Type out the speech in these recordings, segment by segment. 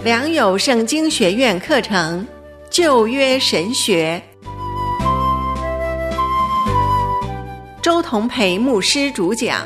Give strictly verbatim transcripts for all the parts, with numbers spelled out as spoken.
良友圣经学院课程旧约神学，周同培牧师主讲。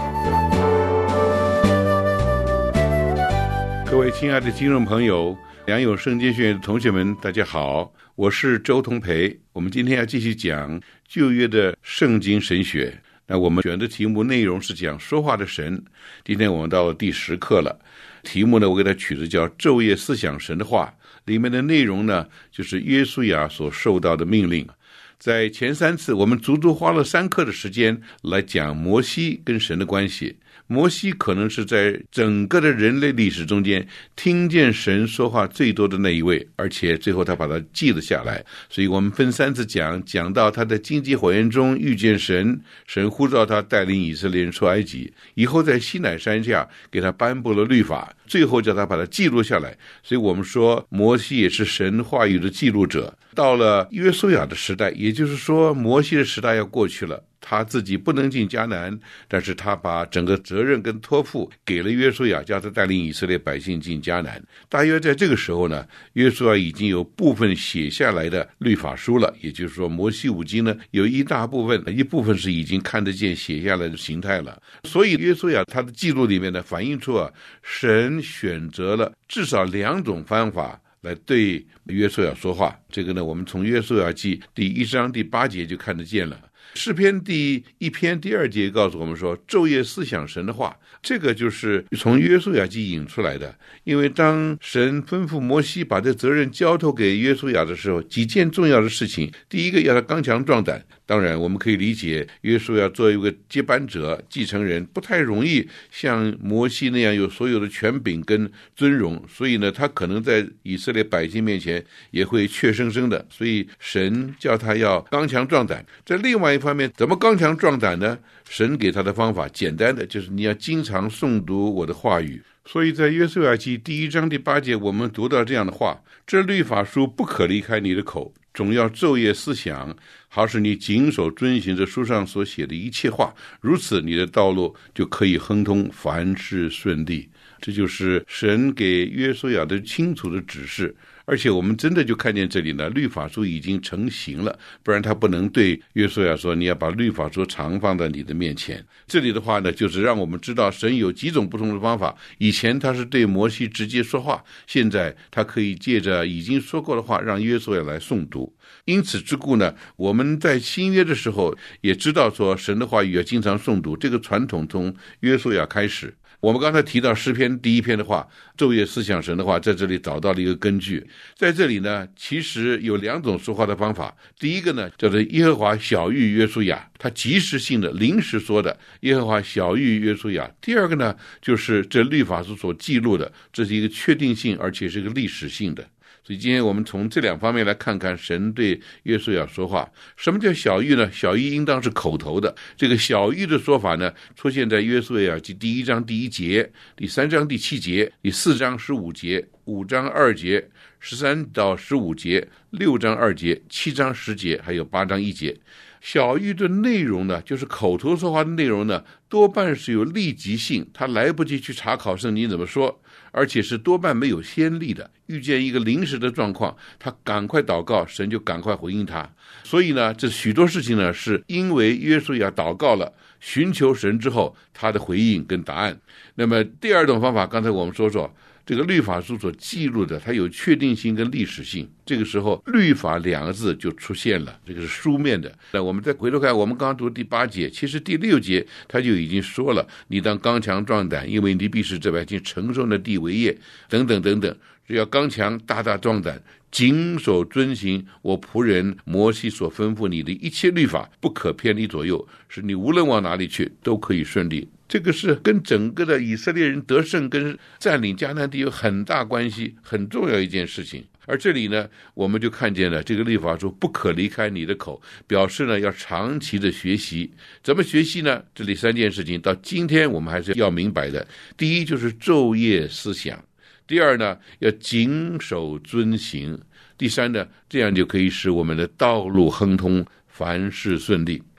各位亲爱的听众朋友，良友圣经学院的同学们，大家好，我是周同培。我们今天要继续讲旧约的圣经神学。那我们选的题目内容是讲说话的神。今天我们到了第十课了，题目呢我给它取的叫昼夜思想神的话，里面的内容呢就是约书亚所受到的命令。在前三次我们足足花了三课的时间来讲摩西跟神的关系。摩西可能是在整个的人类历史中间听见神说话最多的那一位，而且最后他把它记了下来。所以我们分三次讲，讲到他在荆棘火焰中遇见神，神呼召他带领以色列人出埃及，以后在西乃山下给他颁布了律法，最后叫他把它记录下来。所以我们说摩西也是神话语的记录者。到了约书亚的时代，也就是说摩西的时代要过去了，他自己不能进迦南，但是他把整个责任跟托付给了约书亚，叫他带领以色列百姓进迦南。大约在这个时候呢，约书亚已经有部分写下来的律法书了，也就是说摩西五经呢有一大部分，一部分是已经看得见写下来的形态了。所以约书亚他的记录里面呢反映出啊，神选择了至少两种方法来对约书亚说话。这个呢我们从约书亚记第一章第八节就看得见了。诗篇第一篇第二节告诉我们说，昼夜思想神的话，这个就是从约书亚记引出来的。因为当神吩咐摩西把这责任交托给约书亚的时候，几件重要的事情，第一个要他刚强壮胆。当然我们可以理解约书亚作为一个接班者继承人，不太容易像摩西那样有所有的权柄跟尊荣，所以呢他可能在以色列百姓面前也会怯生生的，所以神叫他要刚强壮胆。在另外一方面，怎么刚强壮胆呢？神给他的方法简单的就是你要经常诵读我的话语。所以在约书亚记第一章第八节我们读到这样的话，这律法书不可离开你的口，总要昼夜思想，好使你谨守遵行这书上所写的一切话，如此你的道路就可以亨通，凡事顺利。这就是神给约书亚的清楚的指示。而且我们真的就看见这里呢，律法书已经成型了，不然他不能对约书亚说你要把律法书常放在你的面前。这里的话呢，就是让我们知道神有几种不同的方法。以前他是对摩西直接说话，现在他可以借着已经说过的话让约书亚来诵读。因此之故呢，我们在新约的时候也知道说神的话语要经常诵读，这个传统从约书亚开始。我们刚才提到诗篇第一篇的话，昼夜思想神的话，在这里找到了一个根据。在这里呢，其实有两种说话的方法。第一个呢，叫做耶和华晓谕约书亚，他即时性的临时说的，耶和华晓谕约书亚。第二个呢，就是这律法书所记录的，这是一个确定性而且是个历史性的。所以今天我们从这两方面来看看神对约书亚说话。什么叫晓谕呢？晓谕应当是口头的。这个晓谕的说法呢，出现在约书亚记第一章第一节、第三章第七节、第四章十五节、五章二节、十三到十五节、六章二节、七章十节，还有八章一节。晓谕的内容呢，就是口头说话的内容呢，多半是有立即性，他来不及去查考圣经怎么说，而且是多半没有先例的。遇见一个临时的状况，他赶快祷告，神就赶快回应他。所以呢，这许多事情呢，是因为约书亚祷告了，寻求神之后，他的回应跟答案。那么第二种方法，刚才我们说说这个律法书所记录的，它有确定性跟历史性。这个时候律法两个字就出现了，这个是书面的。那我们再回头看，我们刚刚读第八节，其实第六节他就已经说了，你当刚强壮胆，因为你必使这百姓承受的地为业，等等等等。只要刚强大大壮胆，谨守遵行我仆人摩西所吩咐你的一切律法，不可偏离左右，使你无论往哪里去都可以顺利。这个是跟整个的以色列人得胜跟占领迦南地有很大关系，很重要一件事情。而这里呢，我们就看见了这个律法书不可离开你的口，表示呢要长期的学习。怎么学习呢？这里三件事情到今天我们还是要明白的。第一就是昼夜思想，第二呢要谨守遵行，第三呢这样就可以使我们的道路亨通，凡事顺利。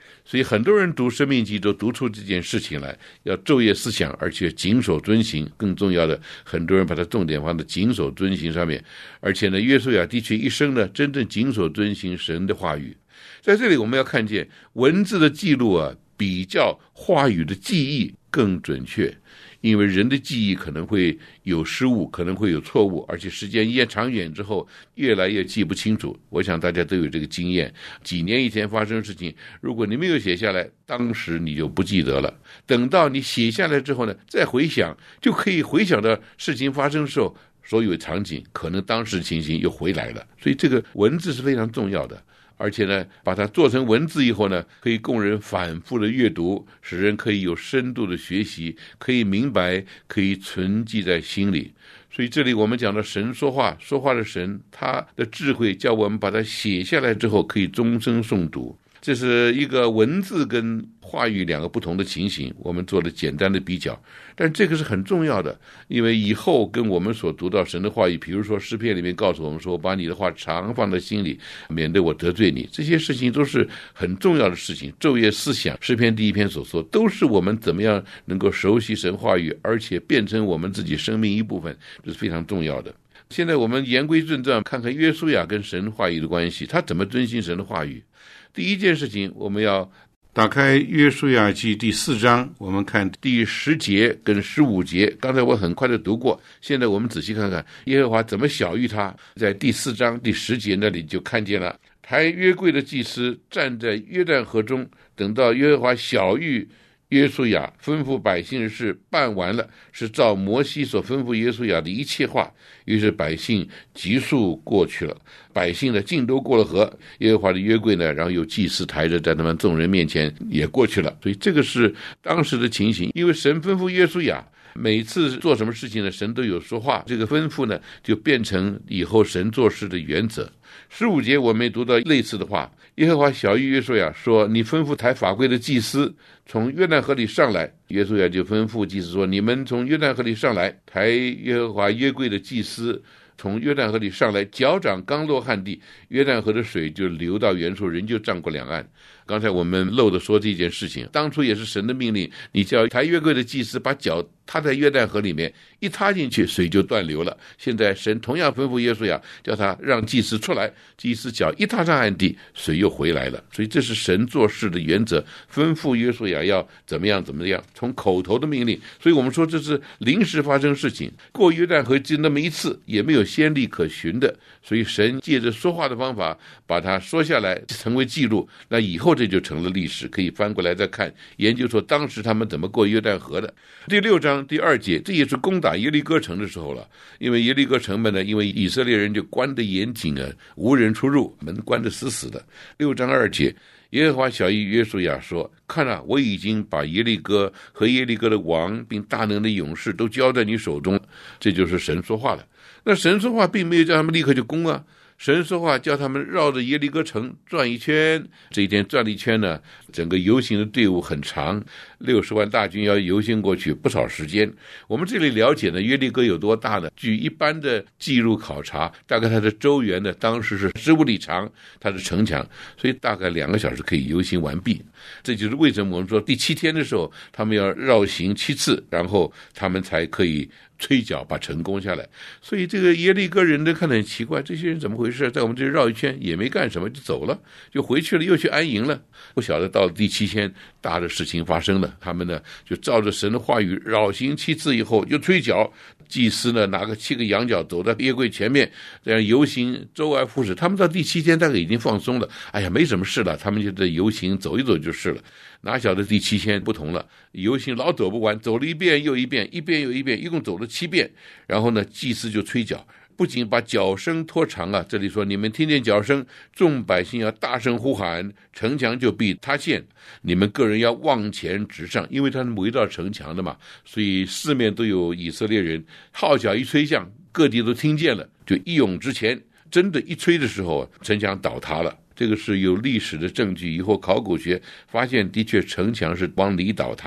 所以很多人读申命记都读出这件事情来，要昼夜思想，而且谨守遵行。更重要的，很多人把它重点放在谨守遵行上面。而且呢，约书亚的确一生呢，真正谨守遵行神的话语。在这里我们要看见文字的记录啊，比较话语的记忆更准确。因为人的记忆可能会有失误，可能会有错误，而且时间越长远之后越来越记不清楚。我想大家都有这个经验，几年以前发生的事情，如果你没有写下来，当时你就不记得了，等到你写下来之后呢，再回想，就可以回想到事情发生的时候所有场景，可能当时情形又回来了。所以这个文字是非常重要的，而且呢，把它做成文字以后呢，可以供人反复的阅读，使人可以有深度的学习，可以明白，可以存记在心里。所以这里我们讲到神说话，说话的神，他的智慧叫我们把它写下来之后，可以终生诵读。这是一个文字跟话语两个不同的情形，我们做了简单的比较，但这个是很重要的，因为以后跟我们所读到神的话语，比如说诗篇里面告诉我们说，把你的话常放在心里，免得我得罪你，这些事情都是很重要的事情。昼夜思想，诗篇第一篇所说，都是我们怎么样能够熟悉神话语，而且变成我们自己生命一部分，这是非常重要的。现在我们言归正传，看看约书亚跟神话语的关系，他怎么遵行神的话语。第一件事情，我们要打开约书亚记第四章，我们看第十节跟十五节。刚才我很快的读过，现在我们仔细看看耶和华怎么晓谕他。在第四章第十节那里就看见了，抬约柜的祭司站在约旦河中，等到耶和华晓谕约书亚吩咐百姓的事办完了，是照摩西所吩咐约书亚的一切话。于是百姓急速过去了，百姓呢尽都过了河，耶和华的约柜呢，然后有祭司抬着在他们众人面前也过去了。所以这个是当时的情形，因为神吩咐约书亚每次做什么事情呢，神都有说话，这个吩咐呢就变成以后神做事的原则。十五节我们也读到类似的话，耶和华晓谕约书亚说，你吩咐抬法柜的祭司从约旦河里上来。约书亚就吩咐祭司说，你们从约旦河里上来，抬耶和华约柜的祭司从约旦河里上来，脚掌刚落旱地，约旦河的水就流到原处，人就涨过两岸。刚才我们漏的说这件事情，当初也是神的命令，你叫抬约柜的祭司把脚踏在约旦河里面，一踏进去水就断流了。现在神同样吩咐约书亚，叫他让祭司出来，祭司脚一踏上旱地，水又回来了。所以这是神做事的原则，吩咐约书亚要怎么样怎么样，从口头的命令。所以我们说这是临时发生事情，过约旦河就那么一次，也没有先例可循的，所以神借着说话的方法把它说下来，成为记录，那以后这就成了历史，可以翻过来再看，研究说当时他们怎么过约旦河的。第六章第二节，这也是攻打耶利哥城的时候了，因为耶利哥城门呢，因为以色列人就关得严谨啊，无人出入，门关得死死的。六章二节，耶和华晓谕约书亚说，看啊，我已经把耶利哥和耶利哥的王并大能的勇士都交在你手中。这就是神说话了。那神说话并没有叫他们立刻就攻啊，神说话叫他们绕着耶利哥城转一圈。这一天转了一圈呢，整个游行的队伍很长，六十万大军要游行过去，不少时间。我们这里了解呢，耶利哥有多大呢？据一般的记录考察，大概它的周圆呢，当时是十五里长，它的城墙，所以大概两个小时可以游行完毕。这就是为什么我们说第七天的时候，他们要绕行七次，然后他们才可以吹角把城攻下来。所以这个耶利哥人都看得很奇怪，这些人怎么回事，在我们这里绕一圈也没干什么就走了，就回去了，又去安营了。不晓得到了第七天大的事情发生了，他们呢就照着神的话语绕行七次以后又吹角，祭司呢拿个七个羊角走在约柜前面，这样游行周而复始。他们到第七天大概已经放松了，哎呀没什么事了，他们就在游行走一走就是了。哪晓得第七天不同了，游行老走不完，走了一遍又一遍，一遍又一遍，一共走了七遍。然后呢，祭司就吹角，不仅把角声拖长啊，这里说你们听见角声，众百姓要大声呼喊，城墙就必塌陷，你们个人要往前直上，因为他们围绕城墙的嘛，所以四面都有以色列人，号角一吹响，各地都听见了，就一涌之前，真的一吹的时候，城墙倒塌了。这个是有历史的证据，以后考古学发现的确城墙是往里倒塌的。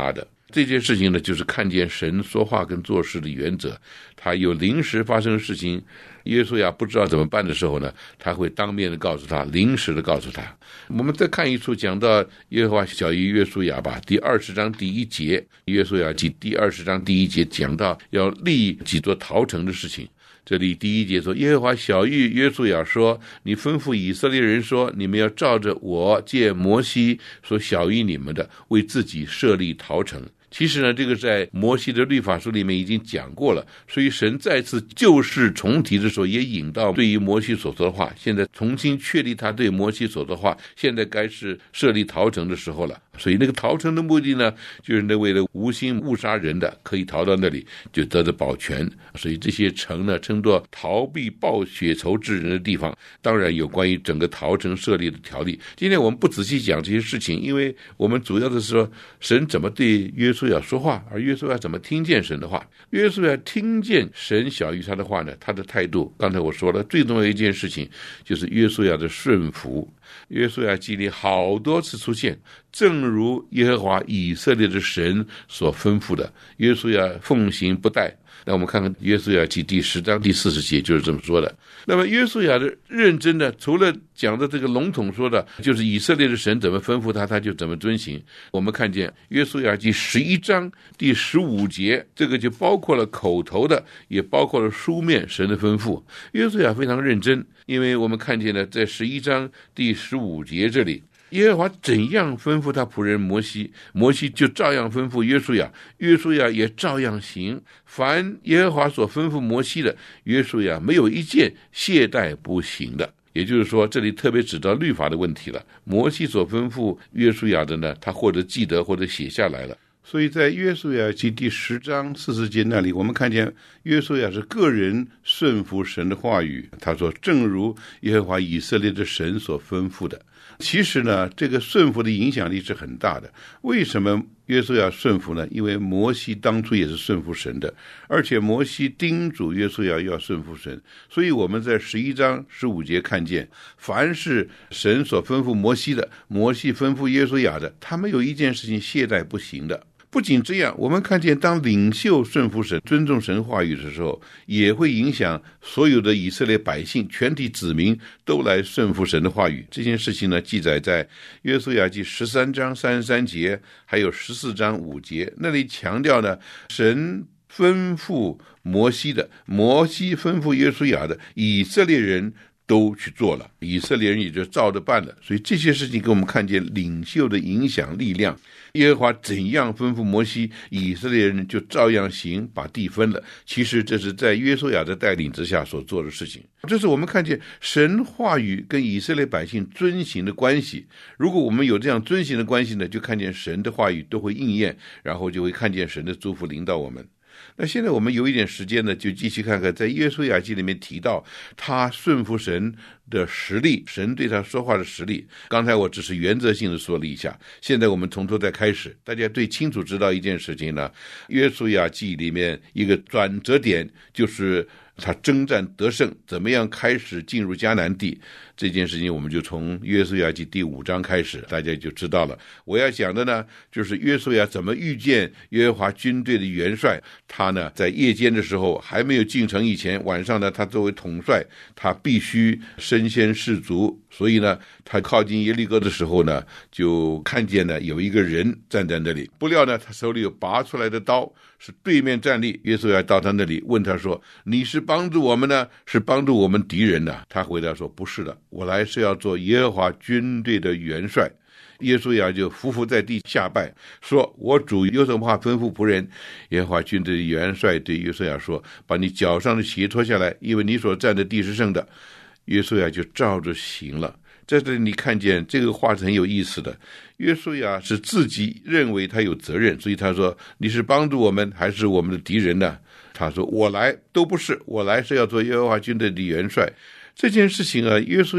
这件事情呢，就是看见神说话跟做事的原则。他有临时发生的事情，约书亚不知道怎么办的时候呢，他会当面的告诉他，临时的告诉他。我们再看一处讲到耶和华小于约书亚吧，第二十章第一节，约书亚记第二十章第一节讲到要立几座逃城的事情。这里第一节说，耶和华晓谕约书亚说，你吩咐以色列人说，你们要照着我借摩西所晓谕你们的，为自己设立逃城。其实呢，这个在摩西的律法书里面已经讲过了，所以神再次旧事重提的时候，也引到对于摩西所说的话，现在重新确立他对摩西所说的话，现在该是设立逃城的时候了。所以那个逃城的目的呢，就是那为了无心误杀人的可以逃到那里，就得到保全。所以这些城呢，称作逃避报血仇之人的地方。当然有关于整个逃城设立的条例，今天我们不仔细讲这些事情，因为我们主要的是说神怎么对约书亚说话，而约书亚怎么听见神的话。约书亚听见神晓谕他的话呢，他的态度，刚才我说了，最重要的一件事情就是约书亚的顺服。约书亚记里好多次出现，正如耶和华以色列的神所吩咐的，约书亚奉行不怠。那我们看看约书亚记第十章第四十节就是这么说的。那么约书亚的认真呢，除了讲的这个笼统说的，就是以色列的神怎么吩咐他，他就怎么遵行。我们看见约书亚记十一章第十五节，这个就包括了口头的，也包括了书面神的吩咐。约书亚非常认真，因为我们看见了在十一章第十五节这里，耶和华怎样吩咐他仆人摩西，摩西就照样吩咐约书亚，约书亚也照样行。凡耶和华所吩咐摩西的，约书亚没有一件懈怠不行的。也就是说，这里特别指到律法的问题了。摩西所吩咐约书亚的呢，他或者记得或者写下来了。所以在约书亚记第十章四十节那里，我们看见约书亚是个人顺服神的话语。他说，正如耶和华以色列的神所吩咐的。其实呢，这个顺服的影响力是很大的。为什么约书亚顺服呢？因为摩西当初也是顺服神的，而且摩西叮嘱约书亚要顺服神。所以我们在十一章十五节看见，凡是神所吩咐摩西的，摩西吩咐约书亚的，他没有一件事情懈怠不行的。不仅这样，我们看见当领袖顺服神、尊重神话语的时候，也会影响所有的以色列百姓、全体子民都来顺服神的话语。这件事情呢，记载在约书亚记十三章三十三节，还有十四章五节，那里强调呢，神吩咐摩西的，摩西吩咐约书亚的，以色列人都去做了，以色列人也就照着办了。所以这些事情给我们看见领袖的影响力量。耶和华怎样吩咐摩西，以色列人就照样行，把地分了。其实这是在约书亚的带领之下所做的事情。这是我们看见神话语跟以色列百姓遵行的关系。如果我们有这样遵行的关系呢，就看见神的话语都会应验，然后就会看见神的祝福临到我们。那现在我们有一点时间呢，就继续看看在约书亚记里面提到他顺服神的实力，神对他说话的实力。刚才我只是原则性的说了一下，现在我们从头再开始。大家最清楚知道一件事情呢，约书亚记里面一个转折点，就是他征战得胜，怎么样开始进入迦南地。这件事情我们就从约书亚记第五章开始，大家就知道了。我要讲的呢，就是约书亚怎么遇见耶和华军队的元帅。他呢，在夜间的时候还没有进城以前，晚上呢，他作为统帅，他必须身先士卒。所以呢，他靠近耶利哥的时候呢，就看见呢有一个人站在那里，不料呢，他手里有拔出来的刀，是对面站立。约书亚到他那里问他说，你是帮助我们呢，是帮助我们敌人呢？他回答说，不是的，我来是要做耶和华军队的元帅。约书亚就伏伏在地下拜，说，我主有什么话吩咐仆人？耶和华军队的元帅对约书亚说，把你脚上的鞋脱下来，因为你所站的地是圣的。约书亚就照着行了。在这里你看见这个话是很有意思的，约书亚是自己认为他有责任，所以他说，你是帮助我们还是我们的敌人呢？他说，我来都不是，我来是要做耶和华军队的元帅。这件事情啊，约书亚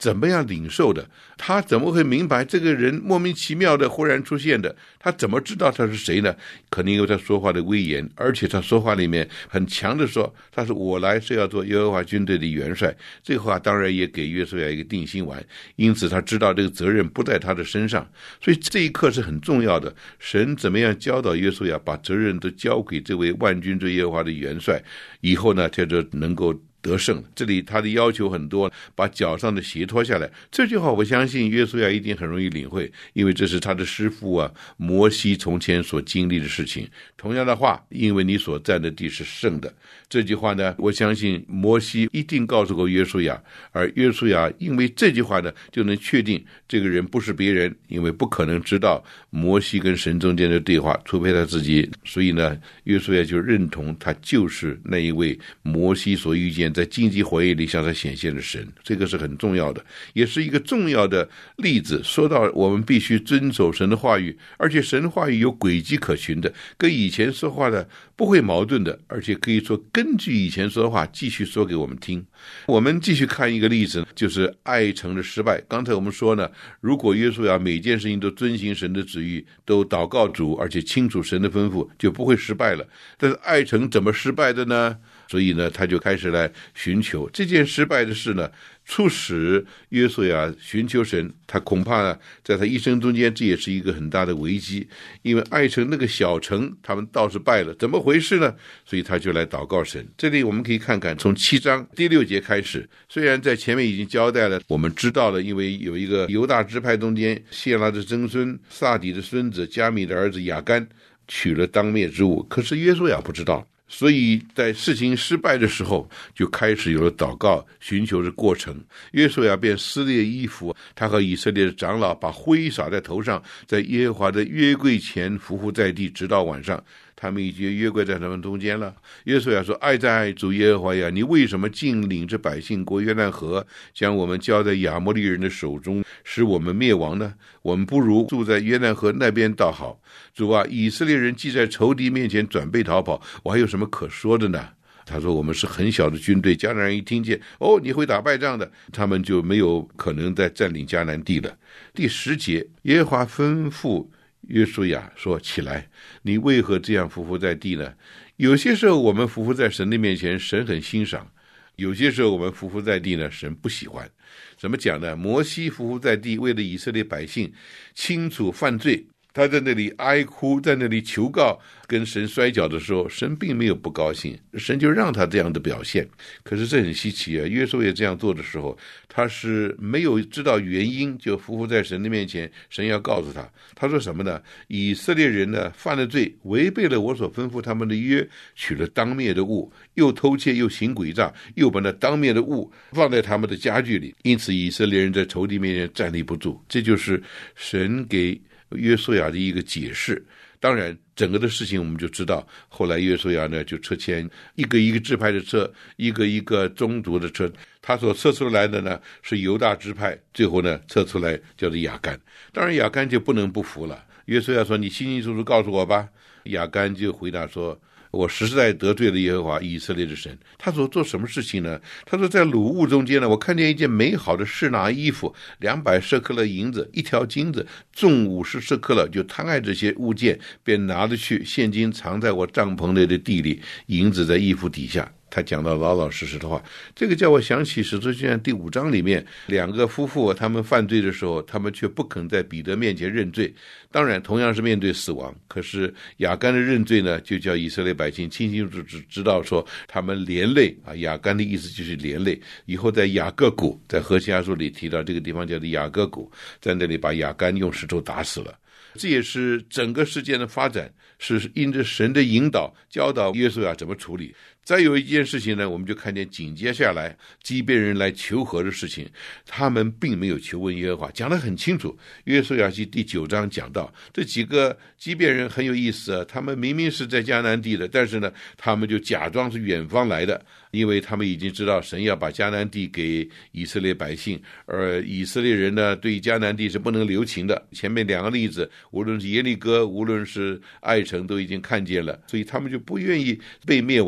怎么样领受的？他怎么会明白这个人莫名其妙的忽然出现的？他怎么知道他是谁呢？可能因为他说话的威严，而且他说话里面很强的说，他说我来是要做耶和华军队的元帅。这个话当然也给约书亚一个定心丸，因此他知道这个责任不在他的身上，所以这一刻是很重要的。神怎么样教导约书亚，把责任都交给这位万军之耶和华的元帅，以后呢，他就能够得胜。这里他的要求很多，把脚上的鞋脱下来。这句话我相信约书亚一定很容易领会，因为这是他的师父啊摩西从前所经历的事情。同样的话，因为你所占的地是圣的，这句话呢，我相信摩西一定告诉过约书亚，而约书亚因为这句话呢，就能确定这个人不是别人，因为不可能知道摩西跟神中间的对话，除非他自己。所以呢，约书亚就认同他就是那一位摩西所遇见在荆棘火焰里向他显现的神。这个是很重要的，也是一个重要的例子。说到我们必须遵守神的话语，而且神的话语有轨迹可循的，跟以前说话的不会矛盾的，而且可以说根据以前说的话继续说给我们听。我们继续看一个例子，就是爱城的失败。刚才我们说呢，如果约书亚每件事情都遵行神的旨意，都祷告主，而且清楚神的吩咐，就不会失败了。但是爱城怎么失败的呢？所以呢，他就开始来寻求这件失败的事呢，促使约书亚寻求神。他恐怕呢，在他一生中间，这也是一个很大的危机，因为爱城那个小城，他们倒是败了，怎么回事呢？所以他就来祷告神。这里我们可以看看，从七章第六节开始，虽然在前面已经交代了，我们知道了，因为有一个犹大支派中间，谢拉的曾孙撒底的孙子加米的儿子亚干取了当灭之物，可是约书亚不知道。所以在事情失败的时候，就开始有了祷告寻求的过程。约书亚便撕裂衣服，他和以色列的长老把灰撒在头上，在耶和华的约柜前匍匐在地，直到晚上。他们已经约柜在他们中间了。约书亚说，爱在主耶和华呀，你为什么竟领着百姓过约旦河，将我们交在亚摩利人的手中，使我们灭亡呢？我们不如住在约旦河那边倒好。主啊，以色列人既在仇敌面前转背逃跑，我还有什么可说的呢？他说，我们是很小的军队，迦南人一听见，哦，你会打败仗的，他们就没有可能再占领迦南地了。第十节，耶和华吩咐约书亚说，起来，你为何这样匍匐在地呢？有些时候我们匍匐在神的面前，神很欣赏；有些时候我们匍匐在地呢，神不喜欢。怎么讲呢？摩西匍匐在地，为了以色列百姓清楚犯罪，他在那里哀哭，在那里求告，跟神摔跤的时候，神并没有不高兴，神就让他这样的表现。可是这很稀奇啊，约书亚这样做的时候，他是没有知道原因，就匍匐在神的面前。神要告诉他，他说什么呢？以色列人呢犯了罪，违背了我所吩咐他们的约，取了当灭的物，又偷窃，又行诡诈，又把那当灭的物放在他们的家具里，因此以色列人在仇敌面前站立不住。这就是神给约书亚的一个解释。当然整个的事情我们就知道，后来约书亚呢就撤迁，一个一个支派的撤，一个一个宗族的撤，他所撤出来的呢是犹大支派，最后呢撤出来叫做亚干。当然亚干就不能不服了，约书亚说，你清清楚楚告诉我吧。亚干就回答说，我实在得罪了耶和华以色列的神。他所做什么事情呢？他说，在掳物中间呢，我看见一件美好的示拿衣服，两百舍客勒银子，一条金子，重五十舍客勒，就贪爱这些物件，便拿了去，现金藏在我帐篷内的地里，银子在衣服底下。他讲到老老实实的话，这个叫我想起使徒行传第五章里面，两个夫妇他们犯罪的时候，他们却不肯在彼得面前认罪。当然同样是面对死亡，可是亚干的认罪呢，就叫以色列百姓清清楚楚知道说他们连累啊。亚干的意思就是连累。以后在雅各谷，在何西阿书里提到这个地方叫做雅各谷，在那里把亚干用石头打死了。这也是整个事件的发展，是因着神的引导教导约书亚怎么处理。再有一件事情呢，我们就看见紧接下来基遍人来求和的事情，他们并没有求问耶和华，讲得很清楚。约书亚记第九章讲到，这几个基遍人很有意思啊，他们明明是在迦南地的，但是呢，他们就假装是远方来的，因为他们已经知道神要把迦南地给以色列百姓，而以色列人呢对迦南地是不能留情的。前面两个例子，无论是耶利哥，无论是爱城，都已经看见了，所以他们就不愿意被灭亡。当然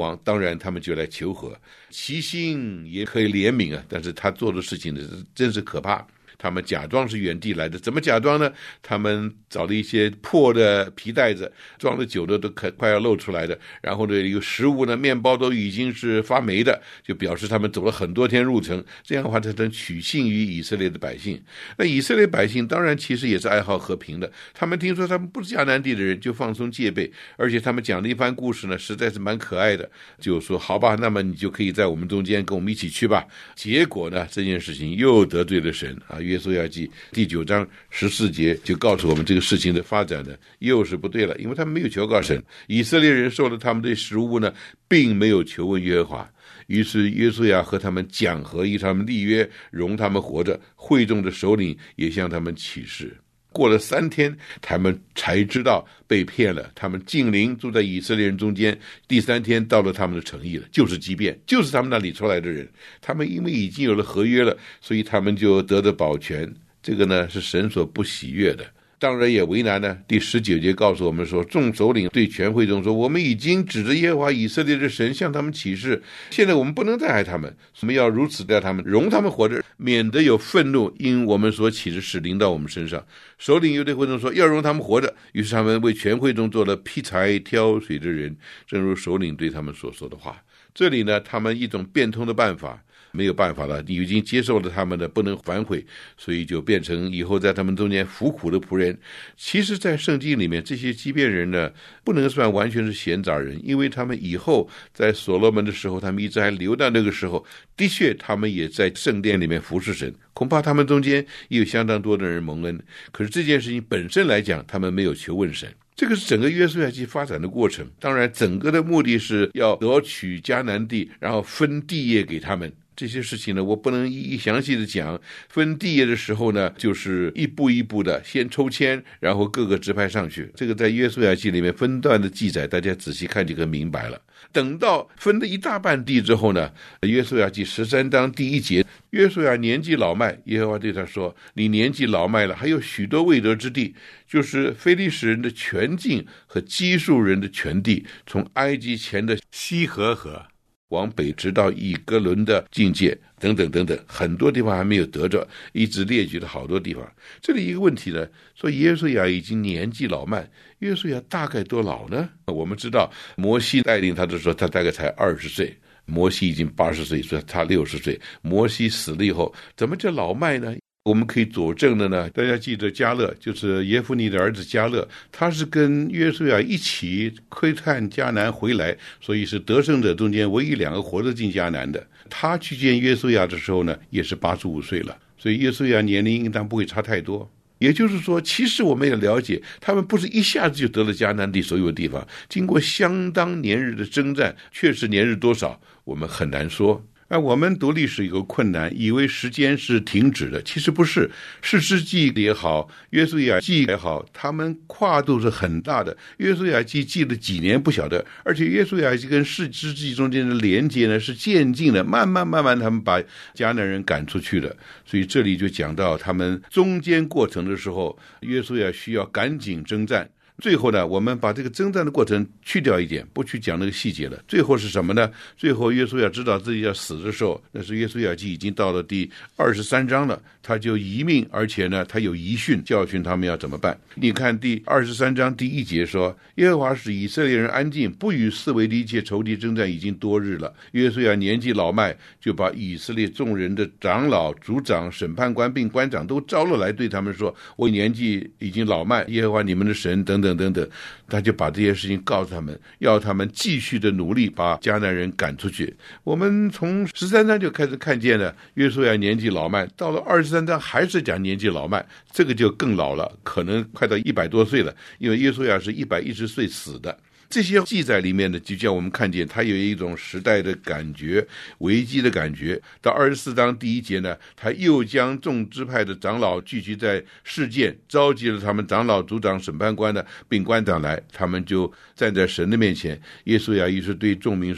然他们就来求和，其心也可以怜悯啊，但是他做的事情呢真是可怕。他们假装是远地来的，怎么假装呢？他们找了一些破的皮袋子，装了酒的都快要露出来的，然后呢有食物呢，面包都已经是发霉的，就表示他们走了很多天路程，这样的话才能取信于以色列的百姓。那以色列百姓当然其实也是爱好和平的，他们听说他们不是迦南地的人，就放松戒备，而且他们讲的一番故事呢实在是蛮可爱的，就说好吧，那么你就可以在我们中间跟我们一起去吧。结果呢这件事情又得罪了神啊，约书亚记第九章十四节就告诉我们这个事情的发展呢又是不对了，因为他们没有求告神，以色列人受了他们的食物呢并没有求问耶和华，于是约书亚和他们讲和，与他们立约，容他们活着，会众的首领也向他们起誓。过了三天，他们才知道被骗了，他们近邻住在以色列人中间。第三天到了他们的城邑了，就是畸变，就是他们那里出来的人。他们因为已经有了合约了，所以他们就得到保全，这个呢是神所不喜悦的。当然也为难呢。第十九节告诉我们说，众首领对全会众说，我们已经指着耶和华以色列的神向他们起誓，现在我们不能再害他们，我们要如此待他们，容他们活着，免得有愤怒因我们所起的事临到我们身上。首领又对会众说，要容他们活着，于是他们为全会众做了劈柴挑水的人，正如首领对他们所说的话。这里呢，他们一种变通的办法，没有办法了，你已经接受了他们的，不能反悔，所以就变成以后在他们中间服苦的仆人。其实在圣经里面，这些畸变人呢不能算完全是闲杂人，因为他们以后在所罗门的时候，他们一直还留到那个时候，的确他们也在圣殿里面服侍神，恐怕他们中间也有相当多的人蒙恩，可是这件事情本身来讲，他们没有求问神。这个是整个约书亚记发展的过程，当然整个的目的是要夺取迦南地，然后分地业给他们。这些事情呢，我不能一一详细的讲。分地业的时候呢，就是一步一步的，先抽签，然后各个支派上去。这个在约书亚记里面分段的记载，大家仔细看就可明白了。等到分了一大半地之后呢，约书亚记十三章第一节，约书亚年纪老迈，耶和华对他说，你年纪老迈了，还有许多未得之地，就是非利士人的全境和基述人的全地，从埃及前的西河河往北直到以哥伦的境界，等等等等，很多地方还没有得着，一直列举了好多地方。这里一个问题呢，说耶稣亚已经年纪老迈，耶稣亚大概多老呢？我们知道摩西带领他的时候，他大概才二十岁，摩西已经八十岁，所以他六十岁。摩西死了以后，怎么叫老迈呢？我们可以佐证的呢，大家记得迦勒，就是耶夫尼的儿子迦勒，他是跟约书亚一起窥探迦南回来，所以是得胜者中间唯一两个活着进迦南的。他去见约书亚的时候呢，也是八十五岁了，所以约书亚年龄应当不会差太多。也就是说，其实我们也了解，他们不是一下子就得了迦南地所有地方，经过相当年日的征战，确实年日多少我们很难说。而我们读历史有个困难，以为时间是停止的，其实不是。士师记也好，约书亚记也好，他们跨度是很大的。约书亚记记了几年不晓得，而且约书亚记跟士师记中间的连接呢是渐进的，慢慢慢慢他们把迦南人赶出去的。所以这里就讲到他们中间过程的时候，约书亚需要赶紧征战。最后呢，我们把这个征战的过程去掉一点，不去讲那个细节了。最后是什么呢？最后约书亚知道自己要死的时候，那是约书亚记已经到了第二十三章了，他就遗命，而且呢他有遗训，教训他们要怎么办。你看第二十三章第一节说，耶和华使以色列人安静，不与四围的一切仇敌征战，已经多日了。约书亚年纪老迈，就把以色列众人的长老、族长、审判官并官长都招了来，对他们说，我年纪已经老迈，耶和华你们的神等等等等，他就把这些事情告诉他们，要他们继续的努力把迦南人赶出去。我们从十三章就开始看见了约书亚年纪老迈，到了二十三章还是讲年纪老迈，这个就更老了，可能快到一百多岁了，因为约书亚是一百一十岁死的。这些记载里面呢，就叫我们看见他有一种时代的感觉，危机的感觉。到二十四章第一节呢，他又将众支派的长老聚集在示剑，召集了他们长老、族长、审判官的并官长来，他们就站在神的面前。耶稣亚于是对众民说，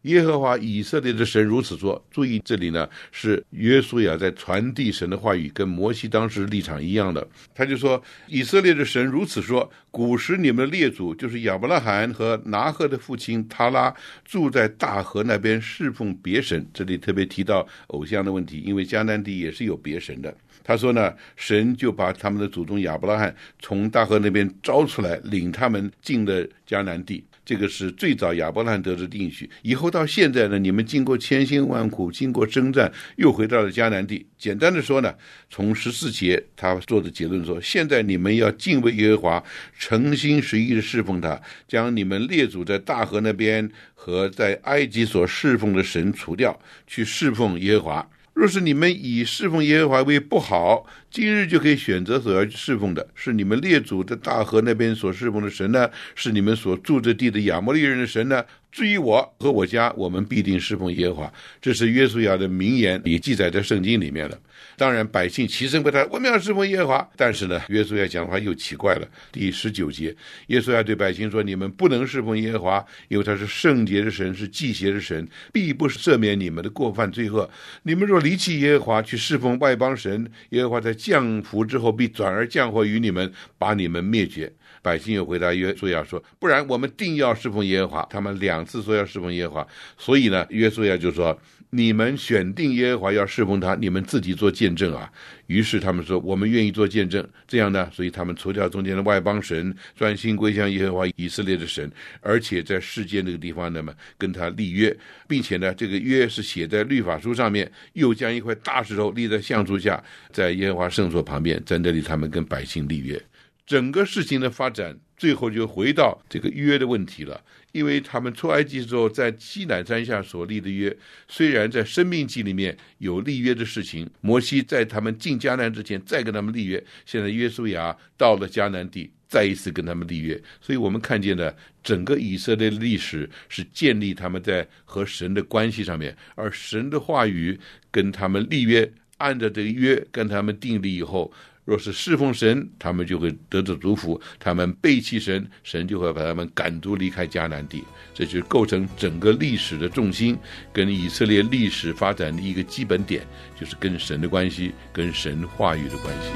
耶和华以色列的神如此说。注意这里呢是约书亚在传递神的话语，跟摩西当时立场一样的。他就说以色列的神如此说，古时你们的列祖就是亚伯拉罕和拿鹤的父亲他拉住在大河那边侍奉别神。这里特别提到偶像的问题，因为迦南地也是有别神的。他说呢，神就把他们的祖宗亚伯拉罕从大河那边招出来，领他们进了迦南地。这个是最早亚伯拉罕得的应许。以后到现在呢，你们经过千辛万苦，经过征战，又回到了迦南地。简单的说呢，从十四节他做的结论说，现在你们要敬畏耶和华，诚心实意的侍奉他，将你们列祖在大河那边和在埃及所侍奉的神除掉，去侍奉耶和华。若是你们以侍奉耶和华为不好，今日就可以选择所要侍奉的，是你们列祖在大河那边所侍奉的神呢，是你们所住这地的亚摩利人的神呢？至于我和我家，我们必定侍奉耶和华。这是约书亚的名言，也记载在圣经里面了。当然百姓齐声回答，我们要侍奉耶和华。但是呢，约书亚讲的话又奇怪了。第十九节，约书亚对百姓说，你们不能侍奉耶和华，因为他是圣洁的神，是祭邪的神，必不赦免你们的过犯罪恶。你们若离弃耶和华，去侍奉外邦神，耶和华在降福之后必转而降祸于你们，把你们灭绝。百姓又回答约书亚说，不然我们定要侍奉耶和华。他们两次说要侍奉耶和华，所以呢，约书亚就说，你们选定耶和华要侍奉他，你们自己做见证啊。于是他们说，我们愿意做见证。这样呢，所以他们除掉中间的外邦神，专心归向耶和华以色列的神，而且在世界那个地方呢跟他立约，并且呢，这个约是写在律法书上面，又将一块大石头立在橡树下，在耶和华圣所旁边，在那里他们跟百姓立约。整个事情的发展最后就回到这个约的问题了。因为他们出埃及之后在西乃山下所立的约，虽然在申命记里面有立约的事情，摩西在他们进迦南之前再跟他们立约，现在约书亚到了迦南地再一次跟他们立约。所以我们看见了整个以色列的历史是建立他们在和神的关系上面，而神的话语跟他们立约，按照这个约跟他们订立以后，若是侍奉神，他们就会得着祝福；他们背弃神，神就会把他们赶逐离开迦南地。这就是构成整个历史的重心，跟以色列历史发展的一个基本点，就是跟神的关系，跟神话语的关系。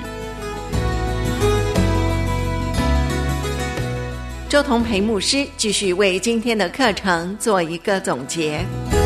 周同培牧师继续为今天的课程做一个总结。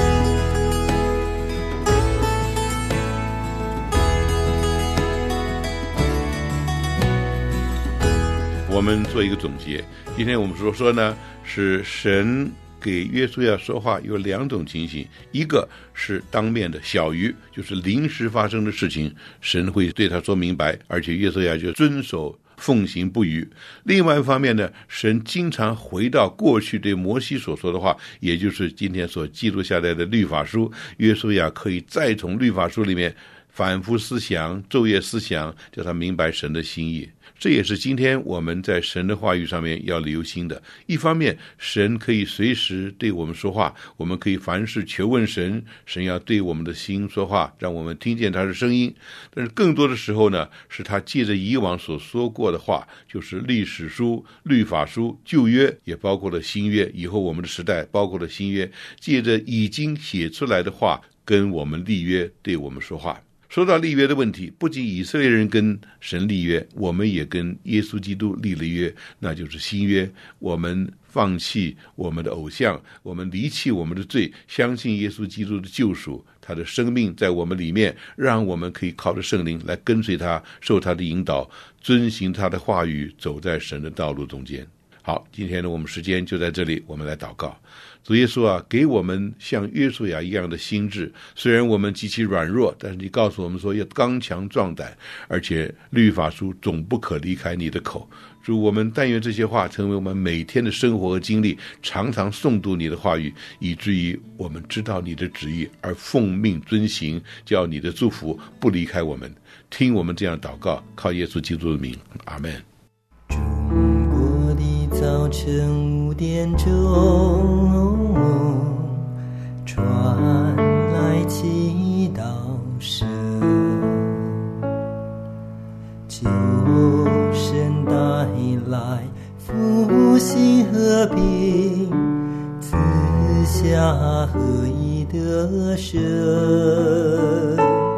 我们做一个总结。今天我们所说呢，是神给约书亚说话有两种情形，一个是当面的小于，就是临时发生的事情，神会对他说明白，而且约书亚就遵守奉行不渝。另外一方面呢，神经常回到过去对摩西所说的话，也就是今天所记录下来的律法书，约书亚可以再从律法书里面反复思想，昼夜思想，叫他明白神的心意。这也是今天我们在神的话语上面要留心的。一方面，神可以随时对我们说话，我们可以凡事求问神，神要对我们的心说话，让我们听见他的声音。但是更多的时候呢，是他借着以往所说过的话，就是历史书、律法书、旧约，也包括了新约，以后我们的时代包括了新约，借着已经写出来的话跟我们立约，对我们说话。说到立约的问题，不仅以色列人跟神立约，我们也跟耶稣基督立了约，那就是新约。我们放弃我们的偶像，我们离弃我们的罪，相信耶稣基督的救赎，他的生命在我们里面，让我们可以靠着圣灵来跟随他，受他的引导，遵行他的话语，走在神的道路中间。好，今天呢，我们时间就在这里，我们来祷告。主耶稣啊，给我们像约书亚一样的心智，虽然我们极其软弱，但是你告诉我们说要刚强壮胆，而且律法书总不可离开你的口。主，我们但愿这些话成为我们每天的生活和经历，常常诵读你的话语，以至于我们知道你的旨意，而奉命遵行，叫你的祝福不离开我们。听我们这样祷告，靠耶稣基督的名，阿们。 早晨五点钟，传来祈祷声，救神带来复兴和平，慈下合一的神。